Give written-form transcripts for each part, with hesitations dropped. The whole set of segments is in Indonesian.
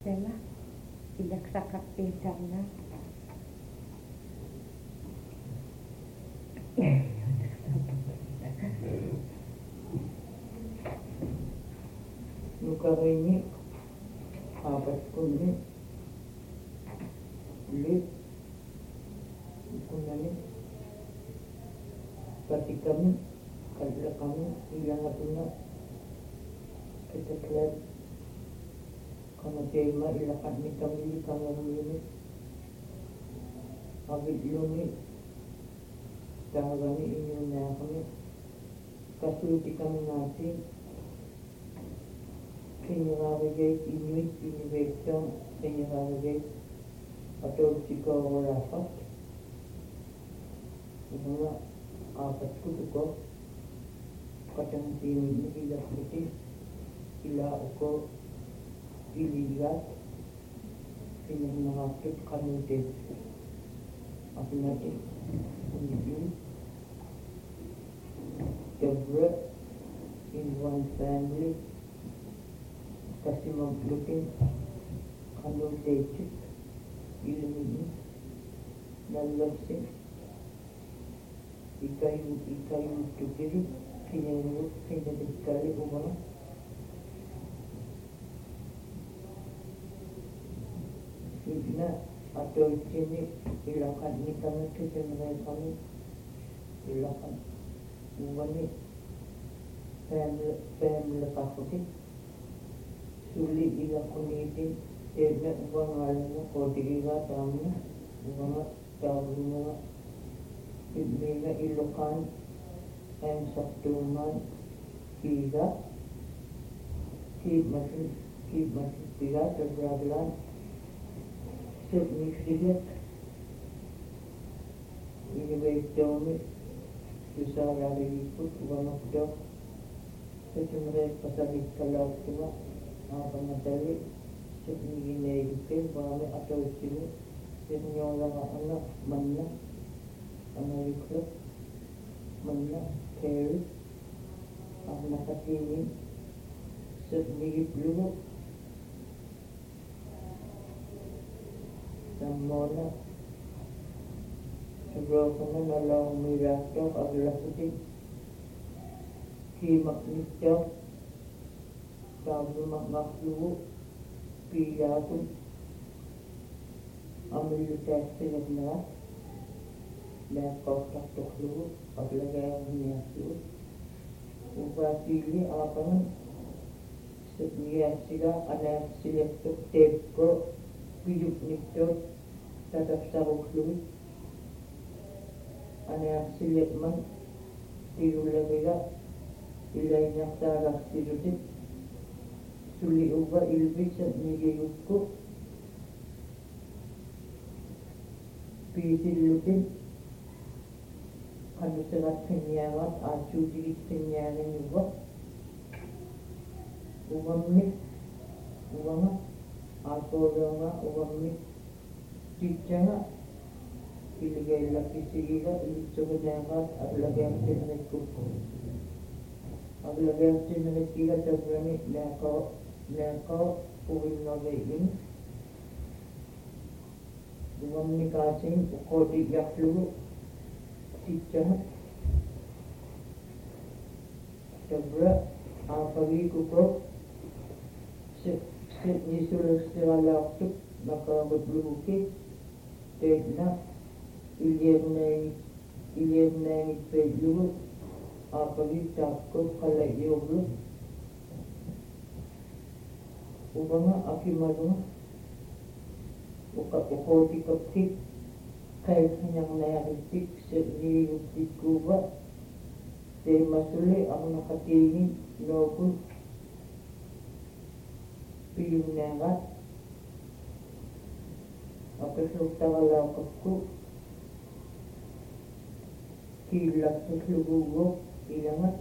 Tema ilaksakappiitarna nukarini aapatkunni uli kunnani katikami kallaqami ilangatuna kitaklat kanatema ilaqatni kamili kangaruyuni avidlumi tahagani inyunaakami kasuutikami naati kinyaragay inuit inivektam kinyaragay atolsikaorafat mga apat kutuko katang tini ilakbuti ila uko iligat kinyaragakit kanute apinati unibin Debra in one family kasi maglutin kanute ilumini nalapsin ikayu tukiri kinyanikali umana Sudna atau sini ilakan ni kami kesenangan kami ilakan umani family kakutin suli ilakunitin Edna uang alanya kodiga tamnya uang tamnya ibnina ilokan and saktuman tiga keep masih tiga terberaglan signifikat ini baik domi susah lagi ikut uang dok sebenarnya pasal kalau cuma apa materi Signifikan itu bahwa atau sini senyum anak mana Amerika mana Kerry anak ini sedikit dulu samona sebelumnya nalang mirato adalah putih kimak nitok tahu makhluk Pila pun ambil testi lagi dan kau tak tahu apa lagi yang punya tu. Ubah pilih apa pun setiap sila ada sila tu teko hidup nikto tetap saruk lu. Ada sila man tiru lagi lah ilai nak sarah tiru Suli ubah ilbisa nigayuko pisilupin ano sarat kanyangat acu digit kanyangan ubah ubamni ubama akolonga ubamni cicanga iligay laki sigiga iligsugunangat aglagay ang sinanikuko aglagay ang sinanikiga tabrani Nako puwing nagayin Dumam ni kasing ukodi yaklu Sitya Tabra Apagi kuko Sit nisulus nirala aktuk Nakabot luhuki Tegna Ilyer na ipedlu Apagi takot kalayoglu Ubanga akimadunga ukoti kaptik kay kanyang nayaritik sa niyutik kuba te masuli ang nakatingin nobul piyong nangat apasok tawalaw kapku kilak sa lubugo ilangat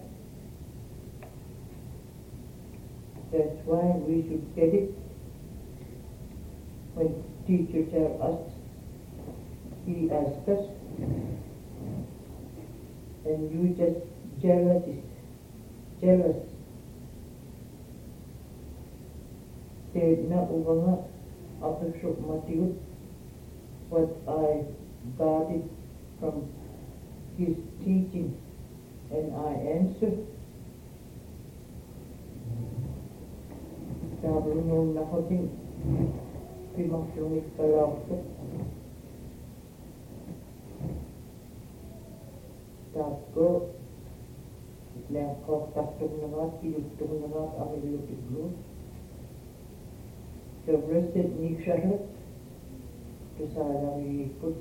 That's why we should get it when teacher tell us, he asked us, and you just jealous. Steedna uvanga apishuk matigut what I got it from his teaching, and I answered, Tabrunun nahotin pimaklungit kalawsuk Tapko Lekok taktung nangat, iluktung nangat, amilutiglu Kevresit nikshahat Kesalang ikut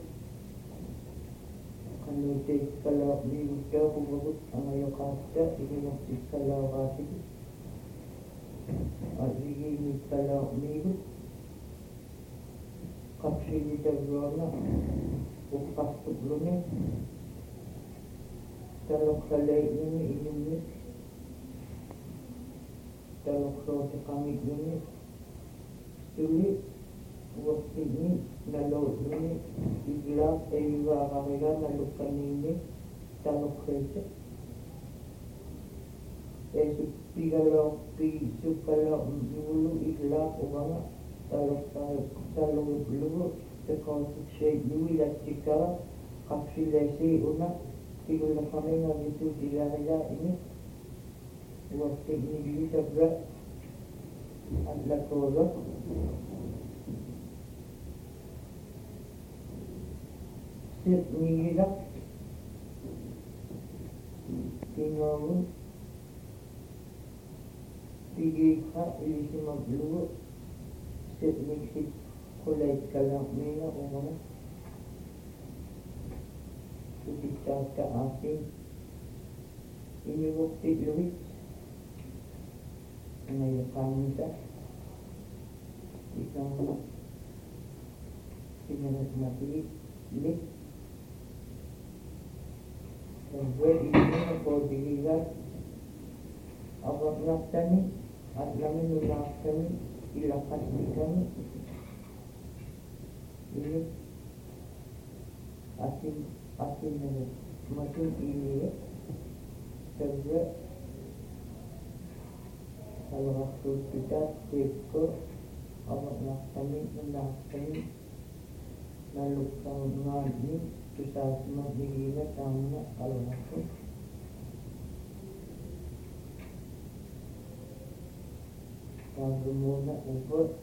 Kanutik kalau miudah huwagut amayokata Ilinoktik kalau katig Aligimit kalau miut Kapsili tabrona Upastuk lunin Talok salay ini inumit Talok roti kamit ini Sulit Waktu ini nalot ini Iglap Ewa kakaya nalukan ini Talok rete Pigalok Pisukalo Yulu iglap Uwanga Talok lugu Tekosik syait Yui latika Kapsilasi una Tigul kami ngagitu dilahaya ini waktu ini bisa berat adalah tolak sit nilak tinggalun tigika ilisi maglugo sit niksit kulay kalang mina umana Dicata aking iniwakti luwit ngayon kamita ikang pinagat mati lit dan gue ini ako diligat awak naktani at lamin nulaktani ilakas di kami ini asin na masin ini kerja kalau waktu kita teko awak nak kami lalu kau ngani kita semua dilihat sama kalau waktu kalau muna ubah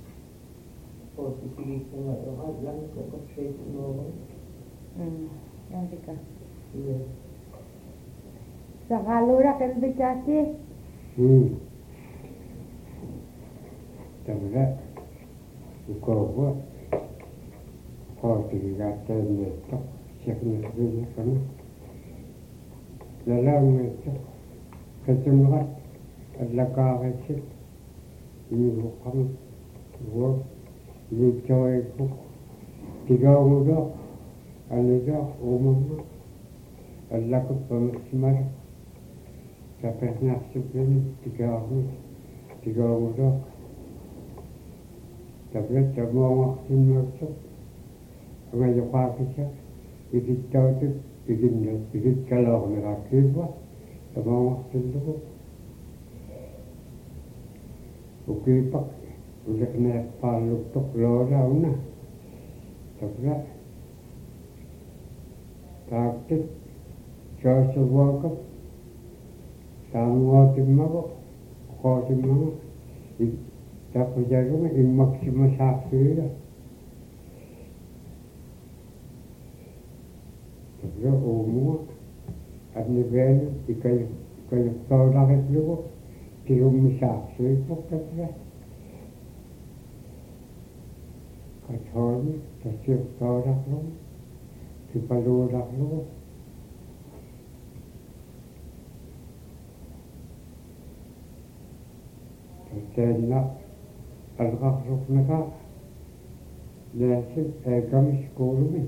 posisi pengaruhan lalu kau straight ngomong Yang tika. iya Sakalura kan bicati. Tamra ukowa kau netok siapnya sebelumnya kan dalam netok kejemuran adalah kahwin ini bukan gua ini coy tiga muda Alaga umumnya Allah kepemasmar sampai nasib ini tiga muda tapi semua waktu masuk mengajar kita ikut tahu ikut kalau mereka buat semua waktu itu oke pak udah kena palu tok lora una tapi taktik jauh sebuah ke tanggung timah kau timah tak berjaga ini maksimal sakit lah tapi umum ada benda ikai kau dah itu tirum sakit pun tak kacau tersiap kau dah Palu dah lu, terkena al-gharuf mereka, lepas kami sekolah ni,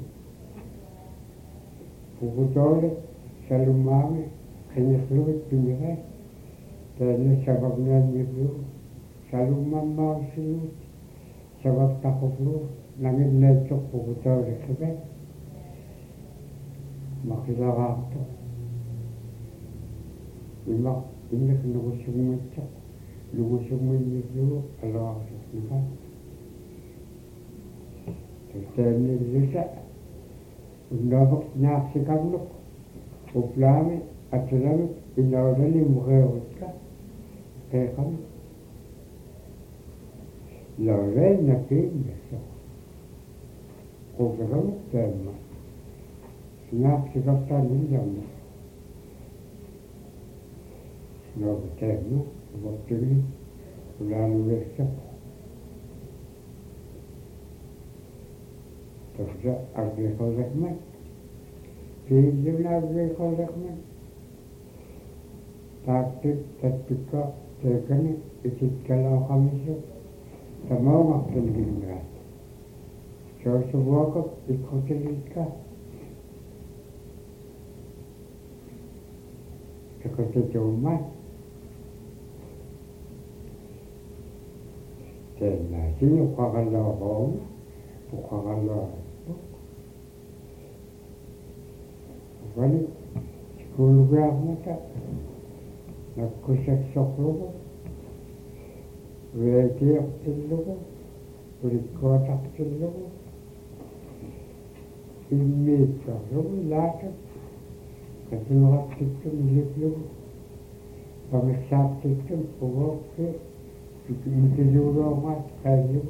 bukan selalu mami, hanya keluar dunia, dan sebabnya ni selalu mama selalu sebab takut lu, nangis lecok bukan sebab Makilah waktu, ini kena usung macam, lumusumillu alaarsuqnqa tastaanillisa unnaavaq naarsikarluq uplaami atlamik inaulani muqeerutta qeeqami laulainnakkiinnassa quuqeramuk taamma naarsikartaanillarma naavataamma uvartigni ulaanugersa tafsa argeeqorraqman kiillunaageeqorraqman taattik tattikka teekani itikkalaaaqamisu tamaungartilginnigaat soorsuvuaqak ikkutillikka ikutituummat teennaasin uqqaqallaaruuma uqqaqallaaruppuk uvali sikuulugaarmata nakkusaksorlugu veetiortillugu ulikkuatartillugu immiitsorlugu laasat katinurattiktum iliplugu pamissaartiktum ugookki intiluuruumaat qaillugu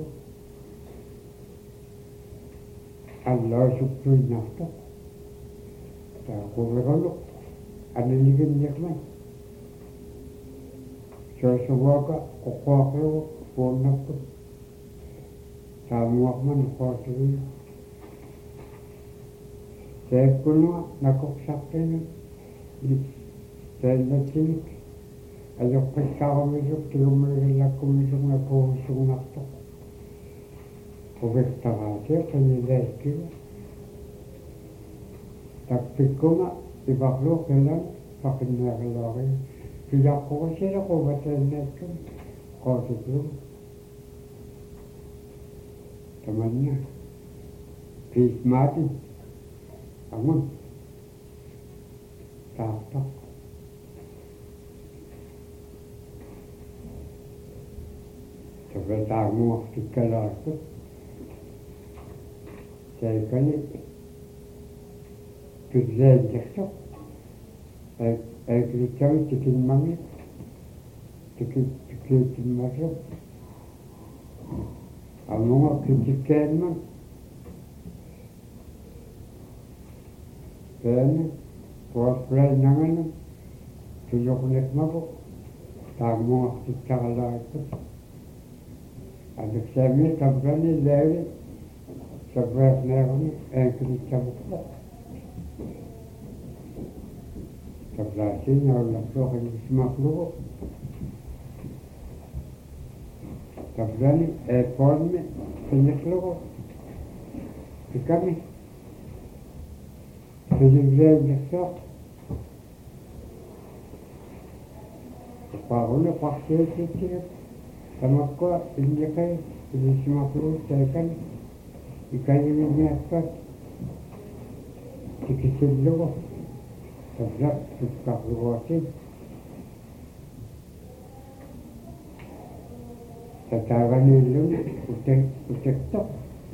allaasuktuinnartoq taaquveroluq aniliginniqman soorsuvuaqa uqquaqlugu puunnakkut taamuaqman uqquatigilu teekkunua nakoqsartinu teennatsinik ajoqqissaarumisuk tigummiligillakkummisugna puuvissugnartoq uvertaraatio qanilaikkilu takpikkuma iparluuq kelan paqinneeqilaaria piyaqqurusile quvateennaikkum qootiklugu tamanna piismaatin amun taartoq tafetaamuartikkalaartut taikani pillaillersoq aiklitsami tikinmami tikiitimmarruq amunga kitikkeemman peene puaplainangana tuyoqniqmagu taamuartikkaqalaartut aduksami tabrani laavi sabreerneerani aiklitsamuqqa tabraasiin awlaqsuuqillismaqlugu tabrani eepoonmi qiñiqlugu ikami piligleillersoq uqaaruni qartiitiitigut tamakkua illiqi illismaqlugu taikani ikayiminiassat tikisillugu tabra tuqqarluguatin tataaganiilluni utektoq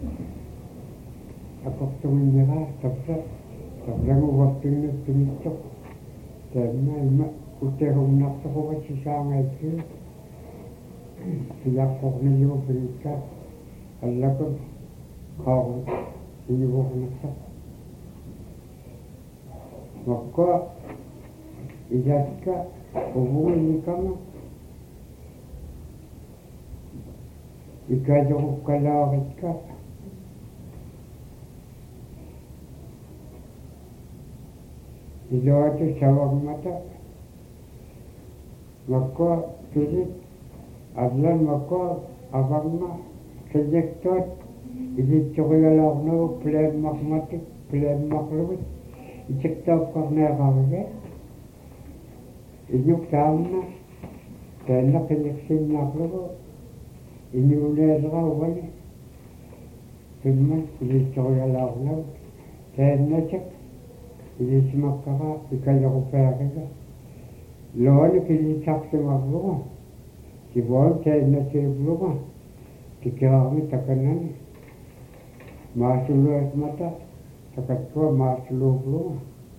akortuginniraa tabranguvartingnuttumittoq taamma ima utehunnartoqugatsisaangaikkiu piyaqqornillugu pilikkaa allakut qaaru iñuvornersoq makkua iyatka uvuginnikama ikajorukkalaaritka iluatu savarmata makkua pilit allan makkua avarma qiñiktuat ilittorialaarnugu pilaammarmatik pilaammarlugit itiktaapparneeqarige iñuk taamna taanna qiñiqsinnaarlugu iñuuneeseravani qimmat ilittorialaarnugu taannatak ilismaqqaraa ikajorupeaqiga looni kilitsarsimarlugu Sibuan tena sibulunga. Tikirami takanani. Masulu esmata. Takatwa masulu bulunga.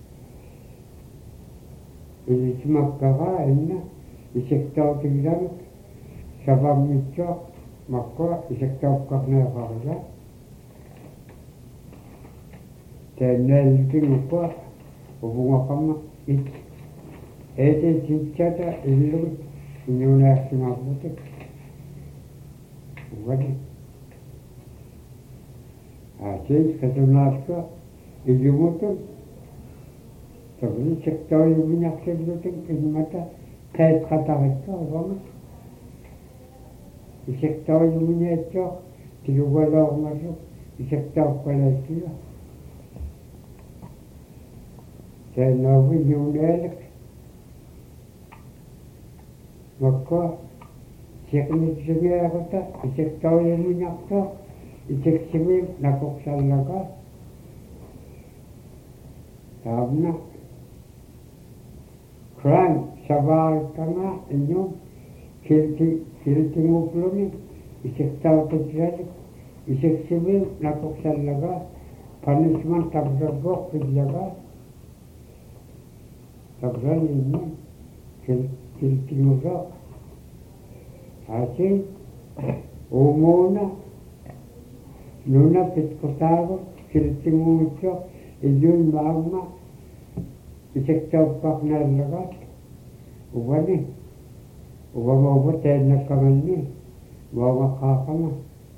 Ilismakkara enna. Isektau tigran. Sabam mitcho. Makko isektau kakna karja. Tena iltingukwa. Ubunga kama. Ete chichata illu. Inyunasinabutik. Wadi. Asyik ketunatka ilumutun. Tabi sektör yubinak seblutin ilmata kayıt katarıkta olmalı. Sektör yubinak çok tiyugalı olması sektör kolektiyor. Sen novi yunelik Maka sekni sini kata sektör yubinak çok sini nakoksallaga tabna Kran sabar kana inyum kilti mupluni isektau tejalik iseksimi nakoksallaga punishment tabzagok kidlaga tabzan ini kilti mugak asing umuna Nuna pitkotavo kilti mucho idun magma isektau paknalaga Ubani Ubama tena kamalni Ubama kakama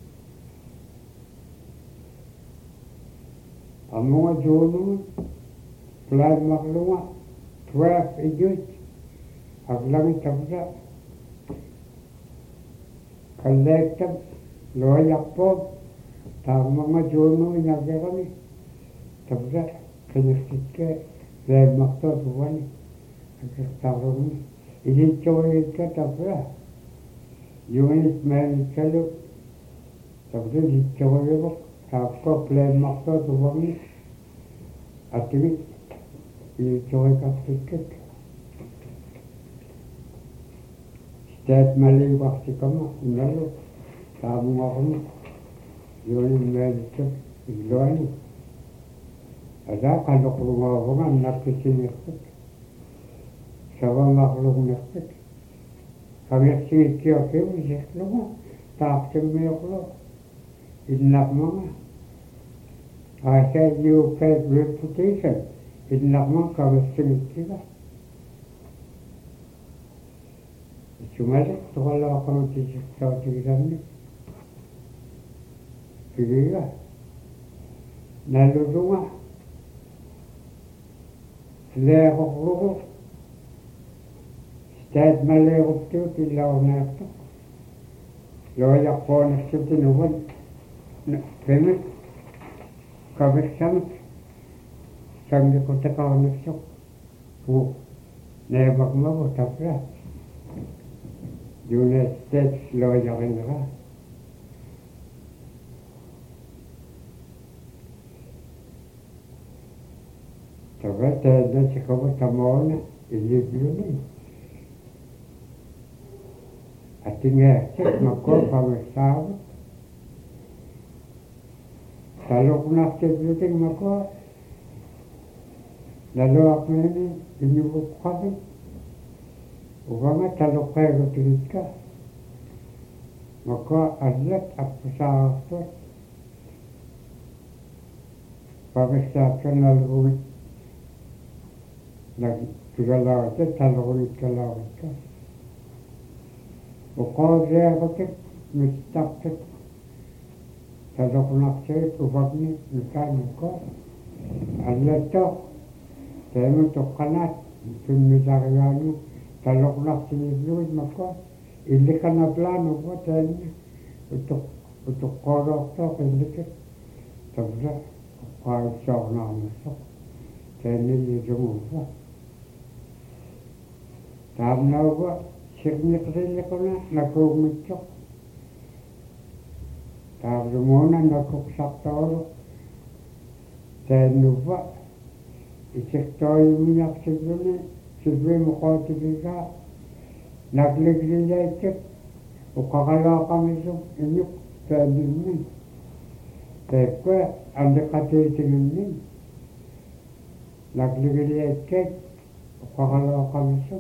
Amunga jonu Plan makluma 12 idut Aglang tabza Collective Loyakpog Tamama jonu inagerani Tabza Kanyastikke Red maktot ubani Tarung ini cowok tabra Yunis main kalau tabra di cowok itu takko plan maksa tuangi artinya ini cowok kapsiket setiap malam waktu kamu lalu kamu makan Yunis main itu ada kalau rumah nak kesini Sawa makhluk nakit. Kami sikyo kyo siklo taktim meklo. Innak mga. I said you paid reputation. Innak mga kami sikyo. Sumalik tukala kami sisikyo tigran ni. Pigiga. Nalurunga. Lehok Stad maliruptu tilawnaqta loyaqoonaqsuti nuwan pemit kavissamt samlikutaqarnaqsuq pu neebaqmagu tapra United States loyaqinra tabata dasikabu tamona ilibuni Artinya cek makor pamesar kalau nak cek makor lalu apa ini bukan Ugama kalau kaya ketika maka alat apa sahatu pamesar kenal rumit lagi juga lawan kalau rumit kalau وقال رياضتك مستقطك تدق نفسك وفضني مكان الكون علتك تعمل تقنات في المزاريانو تدق نفسك يبلوز مكان اللي كان بلان هو تاني وتقارقتك اللي كت تبدأ قاعد شغنا عمسك تاني اللي جموفا تعبنا هو Signifikannya nakuk micok, tarumona nakuk saktor, tenuva, isektor minyak sebelumnya sebelum kau tiga, naklik dijajak, uqaqalaaqamisum iñuq taanimmin taakkua andeqatiitinginnin nakligiliakkat uqaqalaaqamisum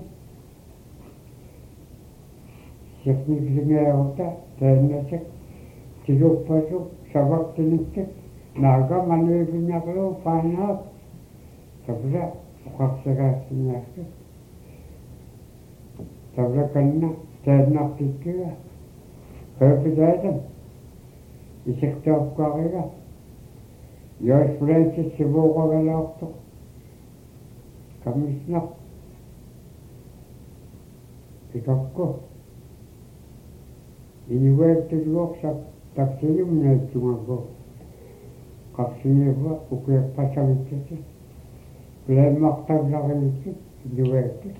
siqniklingiaruta taannasak tiguppasu savaqtinikkat naaga manuipiñaqluu paanaaq tabra uqaqsagaassinniartut tabra kanna taannaqtikkiga qeepidaatan isiqtaapkaariga yoos Francis sivuuqagalaaqtoq kamisnaq ikakku iñugeertuluoqsaq taksiyumnaatsugago qarsiniva ukiaqqasamitsuti pilaimaqtavlarimitsut iñugeertut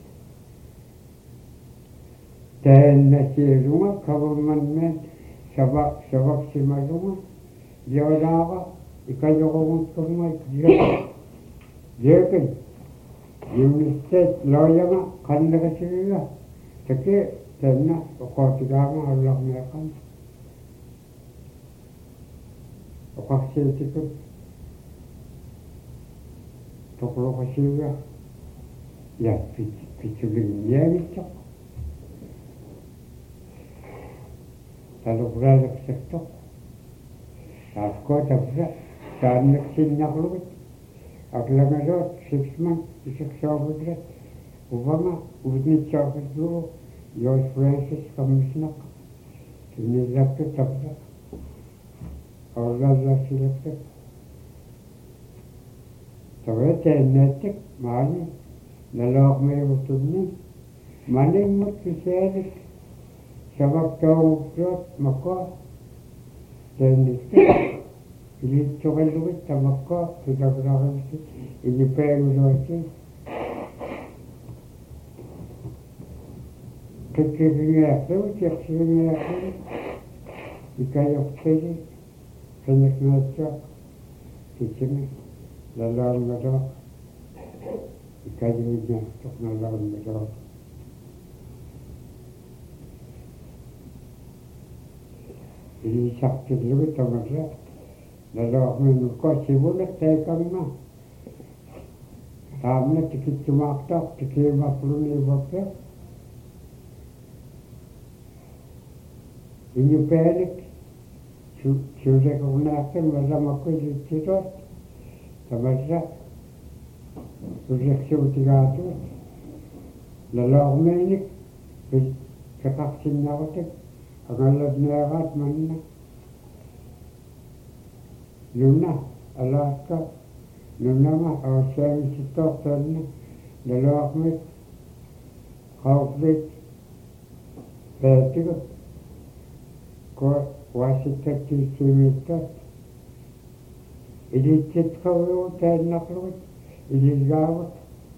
taannasiilunga government savaqsimalunga yoolaaqa ikayoqugutkunga jeekin United looyanga qannaqasigiga taki taanna uqootigaama allarneeqan uqarsiitikut toqluqasiga ya pitsulinniagitsoq taluqraaleqsaqtoq taafkuatapsa taanneqsinnaqlugit aqlangaluut 6 months isiqsooruglat uvanga uutnitsaaqitlugu yoos Francis qamisnaq kinillaktu tapsa orlallasilaktat tawaataannaattak maani naloormiutunni manimmut kisaalik savaqtaugukluat makua taannikta ilitsoqallugit tamakka pilagrarimsi inipeegulooti kikkirigiaqlugu tiqsigiaqlugu ikayoqtigi qiniqnaatsuaq kitsimi lalaarngaluaq ikayuiñaaqtoq nalaarngaluaq ilisaqtillugu tamarra naloormiinuko sivulaq taakangma taamna tikitsumaaqtoq tikiimaqluniivappiq iñupealik suuleqornaaqtan mallamakkuilitsiruat tamarra uliqsuutigaatuut naloormiinik piqarsinnarutik angallatneeraat manna nunna Alaska nunnama awasaamisittoortaanna naloormik qauflik paatigut ko wasittakkiissiimiittat ilitsitqaviu taannaqlugut ililgaagut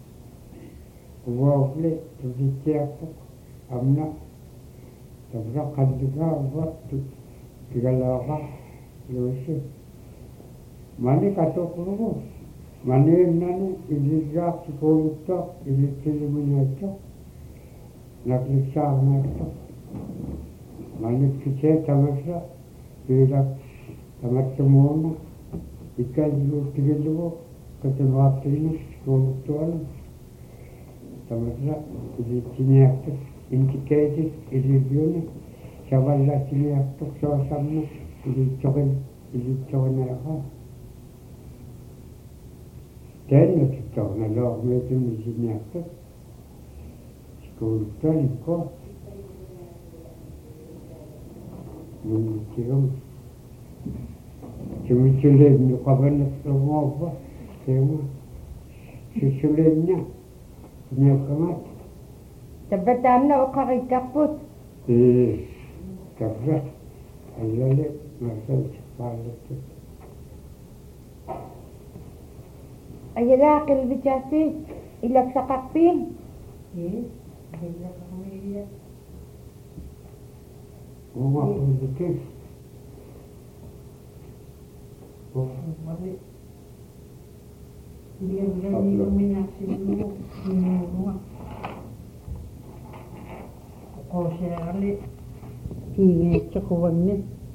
uvaufli tulitsiartuq amna tabra qalligaa uva tigalaaqa luusi mani katuqlugu maniinnani ililgaaqtikuuluttoq ilittiliminaattoq nakliksaarnaattoq manikkiche tamarra piilak tamattumuuna ikkalluuttigillugu katunraaptiginus kuuluttualu tamarra ilittiniaqtuk indicated ililliuni savallattiniaqtuk soosamna ilitsoqinaaqaa taannakittornaloormiitummisiniaqtuk kuuluttualikko muntikam chumisuleemni qabanaqluguupa teema susuleemna niaqamat Tabataamna uqaqikkaqput tabra allale marsalsiqpaallattut ayagaa qilbichaasi ilaksaqaqpiin umaqullutis kiingeetsaquvanni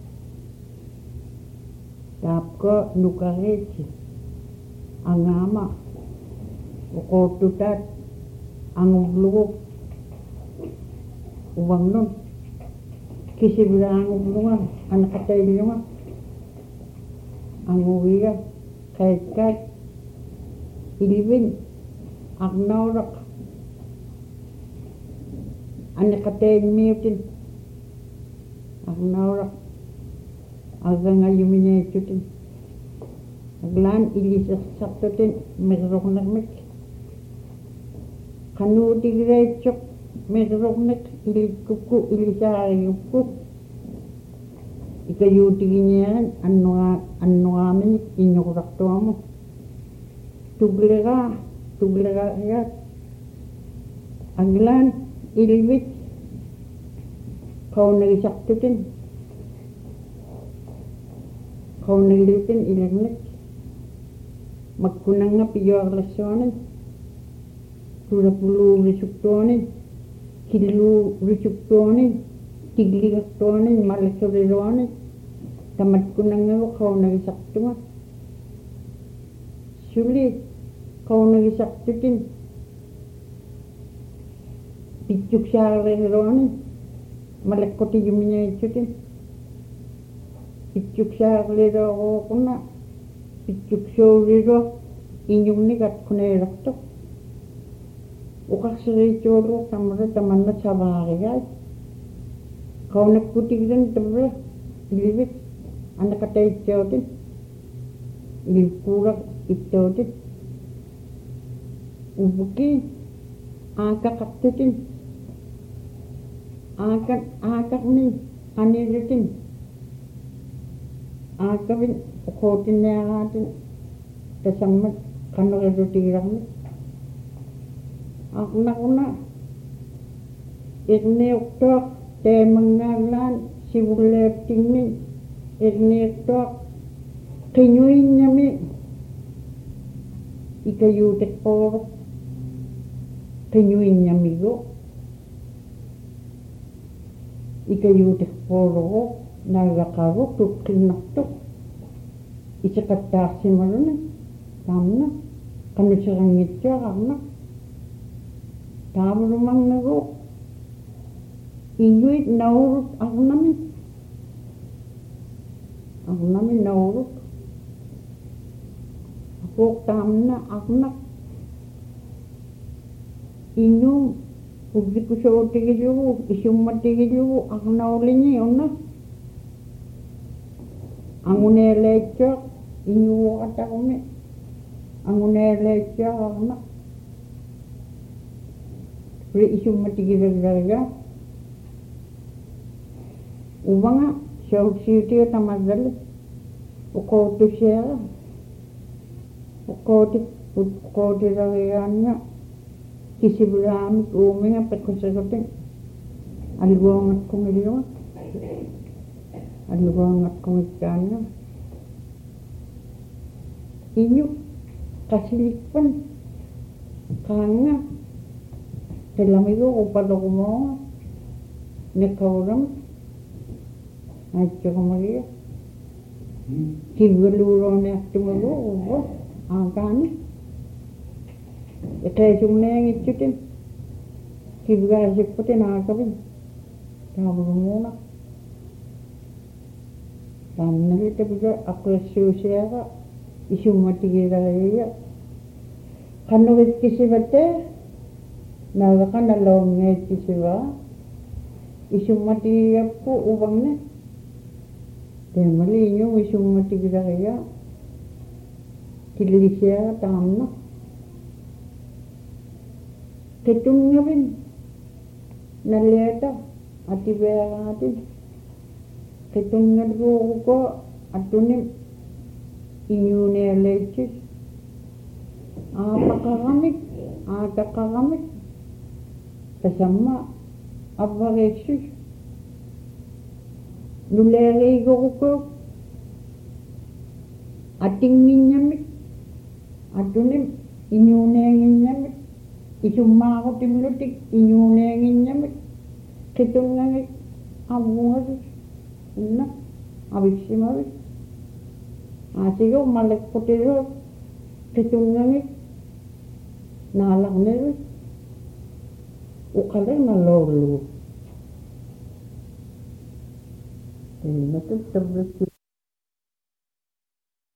taapko nukariitsi angaama uqoottutaat anguvlugu uvannun kisiviraanguvluga anaqataillunga anguviga qaikkaat ilivin aqnauraq anaqataimmiutin aqnauraq agangayumineitsutin aglaan ilisersartutin miqruqnermik qanuutigireitsuq miqruqnek ilikkukku ilisaarigukku ikayuutigiñeeran annuaaminik iñuqurartuamu tugligaariat aglaan ilivit qaunagilitin ilernek makkunanga piyoarlassuanin tulapuluurisuktuanin killuurisuktuanin tigligartuanin malakuriruanin tamatkunangagu qaunagisartunga suli qaunagisartutin pitsuksaareruanin malakkutiyumiñaitsutin pitsuksaareruaquna pitsuksaurirua iñugnikat kuneerartuq uqarsiriitsuuluq tamara tamanna savaarigai qaunakkutigiran tamara ilivik anaqataitsautin ilivkuuraq ittautin uvuki aakaqartutin aakaqni qanirutin aakavin uqootinniaraatin tasammat qanerirutigilarmik aqnaquna irniuqtuaq teemangaallaan sivulleeptigni irniuqtuaq qiñuiññami ikayuutiqqooruq qiñuiññamigu ikayuutiqqoorugu naagaqaruq tutqinnartuq isiqattaarsimaluni taamna qanuserangitsuaqarnaq taamulumangagu iñuit naurut arnami naurut aquq taamna arnaq iñum ubbikusoutigilugu isummattigilugu arnauliñi unna anguneeleitsuaq iñuuqataqumi anguneeleitsuaq arnaq pri isummattigilagariga uvanga shauksiutiga tamadali uqootusiaga uqootirarigaanna kisiviraamik uuminga pequsigutin alluguangatqumikkaanga iñu qasilikpan qaanga qilamigu upaloqumoonga niqauram aitsuqumagia kivgaluuruuniartumagu uva aakaani iqeesumneangitsutin kivgaasipputin aakavin taavurumuuna taannagitapiga aquassuusiaga isummatigilariga qannugikkisivate naagaqanaloongeekkisiva isummatigiyappu uvangne teemali iñu isummatigilariga killisiaga taamna ketungavin naliata ativeeraatin ketungalruuruko atunim iñuunealeitsis aataqaramik tasamma avvareeksus nuleeriiguruko atinginñamik atunim iñuuneanginñamik isummaaqutimmlutik iñuuneanginñamik qitungangik avungaris inna avissimaris asigo malekpotiro kitungangis naalaqneris uqalena lorlu Natuttabati